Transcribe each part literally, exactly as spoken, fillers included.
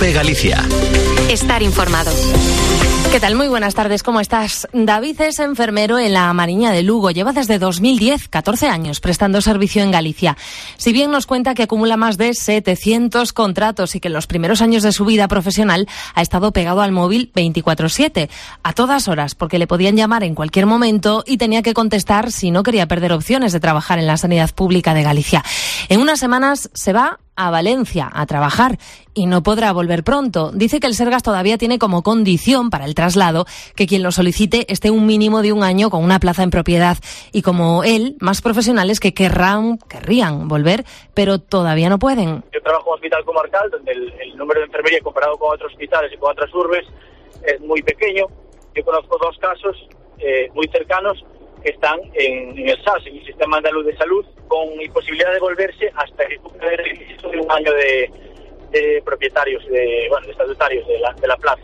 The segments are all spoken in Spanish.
COPE Galicia. Estar informado. ¿Qué tal? Muy buenas tardes, ¿cómo estás? David es enfermero en la Mariña de Lugo. Lleva desde dos mil diez, catorce años, prestando servicio en Galicia. Si bien nos cuenta que acumula más de setecientos contratos y que en los primeros años de su vida profesional ha estado pegado al móvil veinticuatro siete, a todas horas, porque le podían llamar en cualquier momento y tenía que contestar si no quería perder opciones de trabajar en la sanidad pública de Galicia. En unas semanas se va a Valencia a trabajar y no podrá volver pronto. Dice que el Sergas todavía tiene como condición para el traslado que quien lo solicite esté un mínimo de un año con una plaza en propiedad, y como él, más profesionales que querrán, querrían volver, pero todavía no pueden. Yo trabajo en un hospital comarcal donde el, el número de enfermería comparado con otros hospitales y con otras urbes es muy pequeño. Yo conozco dos casos eh, muy cercanos que están en, en el S A S, en el Sistema Andaluz de Salud, con imposibilidad de volverse hasta que cumpla el requisito de un año de, de propietarios, de, bueno, de estatutarios de la, de la plaza.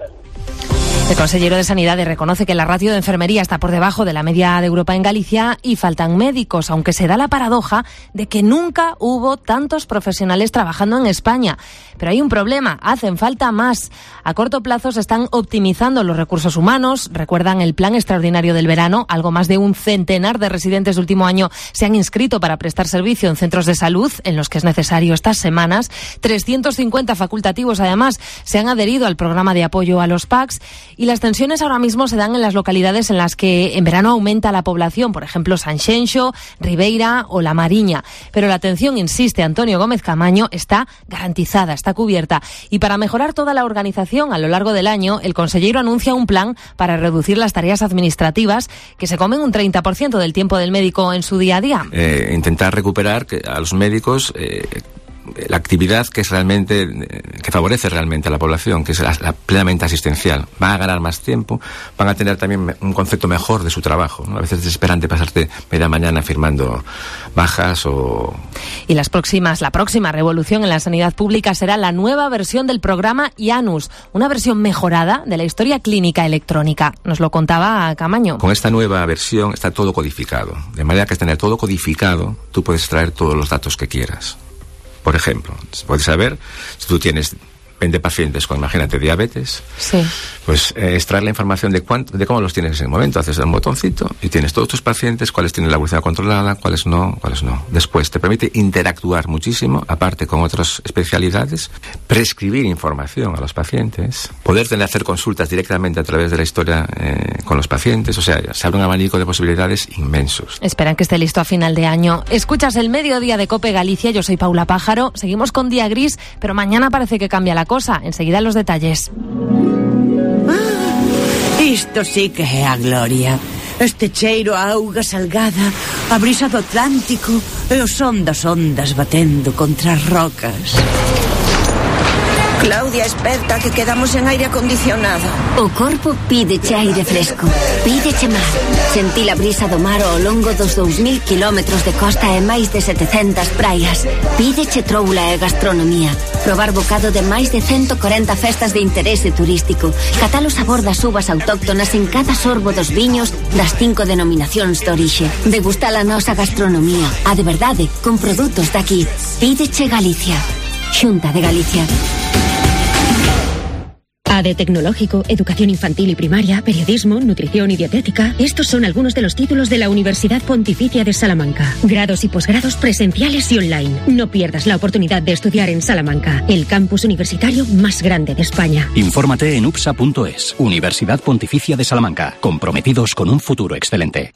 El consejero de Sanidad reconoce que la ratio de enfermería está por debajo de la media de Europa en Galicia y faltan médicos, aunque se da la paradoja de que nunca hubo tantos profesionales trabajando en España. Pero hay un problema, hacen falta más. A corto plazo se están optimizando los recursos humanos. Recuerdan el plan extraordinario del verano. Algo más de un centenar de residentes de último año se han inscrito para prestar servicio en centros de salud, en los que es necesario estas semanas. trescientos cincuenta facultativos, además, se han adherido al programa de apoyo a los P A Cs. Y las tensiones ahora mismo se dan en las localidades en las que en verano aumenta la población, por ejemplo, Sanxenxo, Ribeira o La Mariña. Pero la atención, insiste Antonio Gómez Camaño, está garantizada, está cubierta. Y para mejorar toda la organización a lo largo del año, el consejero anuncia un plan para reducir las tareas administrativas que se comen un treinta por ciento del tiempo del médico en su día a día. Eh, intentar recuperar que a los médicos Eh, la actividad que es realmente, que favorece realmente a la población, que es la, la plenamente asistencial. Van a ganar más tiempo, van a tener también un concepto mejor de su trabajo, ¿no? A veces es desesperante pasarte media mañana firmando bajas o... Y las próximas, la próxima revolución en la sanidad pública será la nueva versión del programa IANUS, una versión mejorada de la historia clínica electrónica. Nos lo contaba Camaño. Con esta nueva versión está todo codificado, de manera que al tener todo codificado, tú puedes extraer todos los datos que quieras. Por ejemplo, puedes saber si tú tienes veinte pacientes con, imagínate, diabetes, sí. pues eh, extraer la información de cuánto, de cómo los tienes en el momento. Haces un botoncito y tienes todos tus pacientes, cuáles tienen la glucemia controlada, cuáles no, cuáles no. Después te permite interactuar muchísimo, aparte con otras especialidades, prescribir información a los pacientes, poder tener hacer consultas directamente a través de la historia eh, con los pacientes. O sea, se abre un abanico de posibilidades inmensos. Esperan que esté listo a final de año. Escuchas el mediodía de COPE Galicia, yo soy Paula Pájaro. Seguimos con día gris, pero mañana parece que cambia la cosa. Enseguida los detalles. Ah, isto sí que é a gloria. Este cheiro a auga salgada, a brisa do Atlántico e o son das ondas batendo contra as rocas. Claudia, esperta, que quedamos en aire acondicionado. O corpo pídeche aire fresco, pídeche mar. Sentí a brisa do mar ao longo dos dous mil kilómetros de costa e máis de setecentas praias. Pídeche troula e gastronomía. Probar bocado de máis de ciento corenta festas de interese turístico. Catar o sabor das uvas autóctonas en cada sorbo dos viños das cinco denominacións de orixe. Degustar a nosa gastronomía, a de verdade, con produtos daqui. Pídeche Galicia. Xunta de Galicia. A D Tecnológico, Educación Infantil y Primaria, Periodismo, Nutrición y Dietética. Estos son algunos de los títulos de la Universidad Pontificia de Salamanca. Grados y posgrados presenciales y online. No pierdas la oportunidad de estudiar en Salamanca, el campus universitario más grande de España. Infórmate en upsa punto es. Universidad Pontificia de Salamanca. Comprometidos con un futuro excelente.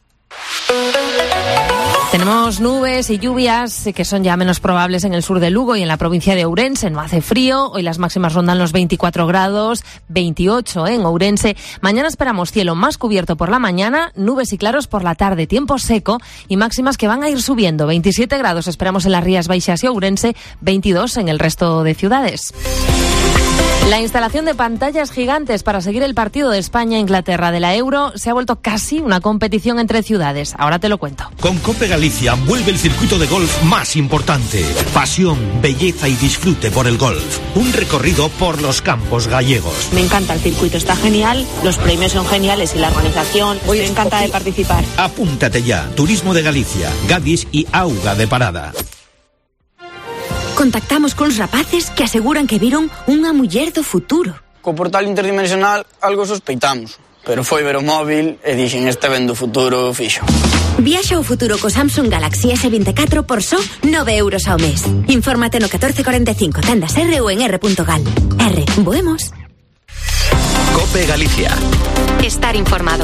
Tenemos nubes y lluvias que son ya menos probables en el sur de Lugo y en la provincia de Ourense. No hace frío, hoy las máximas rondan los veinticuatro grados, veintiocho en Ourense. Mañana esperamos cielo más cubierto por la mañana, nubes y claros por la tarde, tiempo seco y máximas que van a ir subiendo. veintisiete grados esperamos en las Rías Baixas y Ourense, veintidós en el resto de ciudades. La instalación de pantallas gigantes para seguir el partido de España-Inglaterra de la Euro se ha vuelto casi una competición entre ciudades. Ahora te lo cuento. Con COPE Galicia vuelve el circuito de golf más importante. Pasión, belleza y disfrute por el golf. Un recorrido por los campos gallegos. Me encanta el circuito, está genial, los premios son geniales y la organización. Hoy me encanta de participar. Apúntate ya. Turismo de Galicia, Gadis y Auga de Parada. Contactamos con rapaces que aseguran que viron unha muller do futuro. Co portal interdimensional algo sospeitamos, pero foi ver o móvil e dixen este ven do futuro fixo. Viaxa ao futuro co Samsung Galaxy ese veinticuatro por só nove euros ao mes. Infórmate no catorce cuarenta e cinco, tendas R ou en r punto gal. R, voemos. COPE Galicia. Estar informado.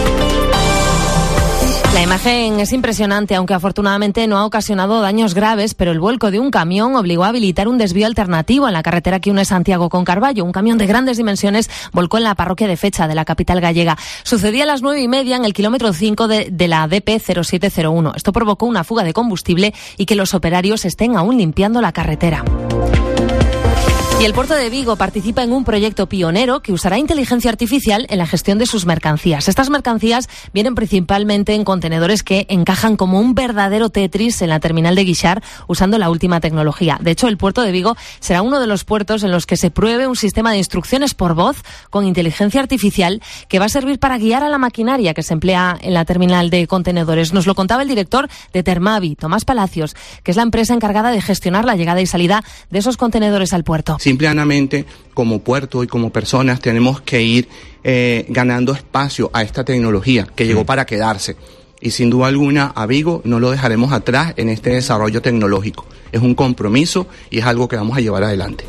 La imagen es impresionante, aunque afortunadamente no ha ocasionado daños graves, pero el vuelco de un camión obligó a habilitar un desvío alternativo en la carretera que une Santiago con Carballo. Un camión de grandes dimensiones volcó en la parroquia de Fecha, de la capital gallega. Sucedía a las nueve y media en el kilómetro cinco de, de la D P cero siete cero uno. Esto provocó una fuga de combustible y que los operarios estén aún limpiando la carretera. Y el puerto de Vigo participa en un proyecto pionero que usará inteligencia artificial en la gestión de sus mercancías. Estas mercancías vienen principalmente en contenedores que encajan como un verdadero Tetris en la terminal de Guixar usando la última tecnología. De hecho, el puerto de Vigo será uno de los puertos en los que se pruebe un sistema de instrucciones por voz con inteligencia artificial que va a servir para guiar a la maquinaria que se emplea en la terminal de contenedores. Nos lo contaba el director de Termavi, Tomás Palacios, que es la empresa encargada de gestionar la llegada y salida de esos contenedores al puerto. Simplemente, como puerto y como personas, tenemos que ir eh, ganando espacio a esta tecnología que llegó para quedarse. Y sin duda alguna, a Vigo no lo dejaremos atrás en este desarrollo tecnológico. Es un compromiso y es algo que vamos a llevar adelante.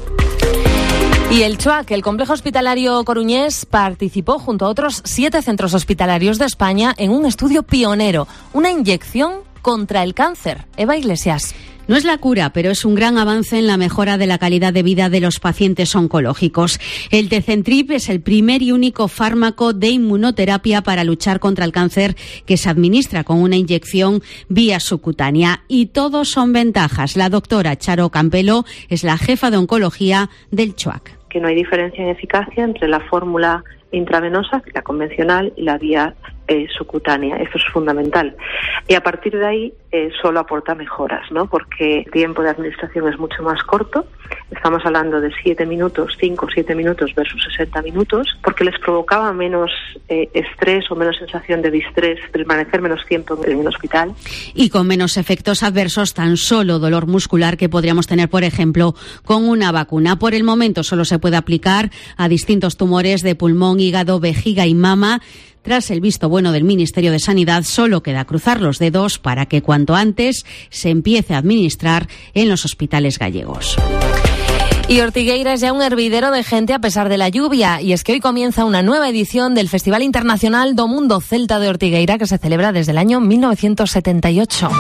Y el CHOAC, el complejo hospitalario coruñés, participó junto a otros siete centros hospitalarios de España en un estudio pionero, una inyección contra el cáncer. Eva Iglesias. No es la cura, pero es un gran avance en la mejora de la calidad de vida de los pacientes oncológicos. El Tecentrip es el primer y único fármaco de inmunoterapia para luchar contra el cáncer que se administra con una inyección vía subcutánea. Y todos son ventajas. La doctora Charo Campelo es la jefa de oncología del CHOAC. Que no hay diferencia en eficacia entre la fórmula intravenosa, la convencional, y la vía eh, subcutánea. Eso es fundamental. Y a partir de ahí eh, solo aporta mejoras, ¿no? Porque el tiempo de administración es mucho más corto. Estamos hablando de siete minutos, cinco o siete minutos versus sesenta minutos, porque les provocaba menos eh, estrés o menos sensación de distrés, permanecer menos tiempo en el hospital. Y con menos efectos adversos, tan solo dolor muscular que podríamos tener, por ejemplo, con una vacuna. Por el momento solo se puede aplicar a distintos tumores de pulmón, hígado, vejiga y mama. Tras el visto bueno del Ministerio de Sanidad, solo queda cruzar los dedos para que cuanto antes se empiece a administrar en los hospitales gallegos. Y Ortigueira es ya un hervidero de gente a pesar de la lluvia. Y es que hoy comienza una nueva edición del Festival Internacional do Mundo Celta de Ortigueira, que se celebra desde el año mil novecientos setenta y ocho.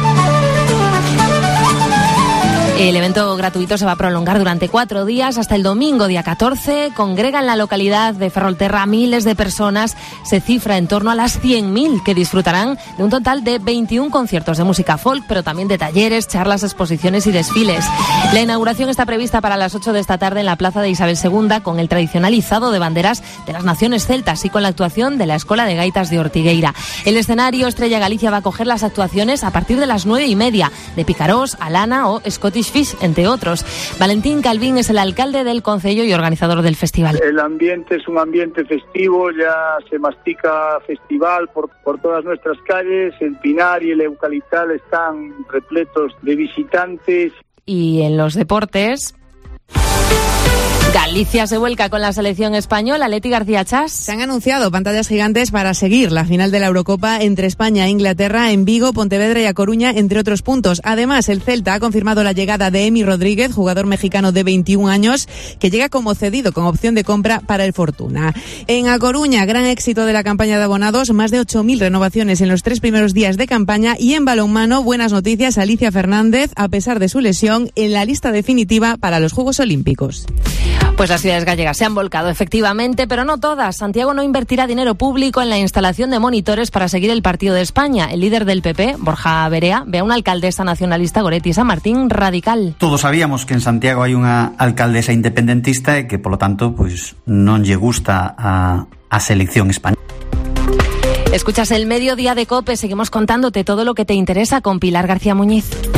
El evento gratuito se va a prolongar durante cuatro días hasta el domingo, día catorce. Congrega en la localidad de Ferrolterra miles de personas. Se cifra en torno a las cien mil que disfrutarán de un total de veintiún conciertos de música folk, pero también de talleres, charlas, exposiciones y desfiles. La inauguración está prevista para las ocho de esta tarde en la plaza de Isabel segunda, con el tradicional izado de banderas de las naciones celtas y con la actuación de la Escola de Gaitas de Ortigueira. El escenario Estrella Galicia va a acoger las actuaciones a partir de las nueve y media de Picarós, Alana o Scottish Fish, entre otros. Valentín Calvín es el alcalde del concello y organizador del festival. El ambiente es un ambiente festivo, ya se mastica festival por, por todas nuestras calles. El Pinar y el Eucaliptal están repletos de visitantes. Y en los deportes, Galicia se vuelca con la selección española. Leti García Chas. Se han anunciado pantallas gigantes para seguir la final de la Eurocopa entre España e Inglaterra en Vigo, Pontevedra y A Coruña, entre otros puntos. Además, el Celta ha confirmado la llegada de Emi Rodríguez, jugador mexicano de veintiún años, que llega como cedido con opción de compra para el Fortuna. En A Coruña, gran éxito de la campaña de abonados, más de ocho mil renovaciones en los tres primeros días de campaña. Y en balonmano, buenas noticias, Alicia Fernández, a pesar de su lesión, en la lista definitiva para los Juegos Olímpicos. Pues las ciudades gallegas se han volcado, efectivamente, pero no todas. Santiago no invertirá dinero público en la instalación de monitores para seguir el partido de España. El líder del P P, Borja Berea, ve a una alcaldesa nacionalista, Goretti San Martín, radical. Todos sabíamos que en Santiago hay unha alcaldesa independentista e que, polo tanto, pues, non lle gusta a, a selección española. Escuchas el Mediodía de COPE, seguimos contándote todo lo que te interesa con Pilar García Muñiz.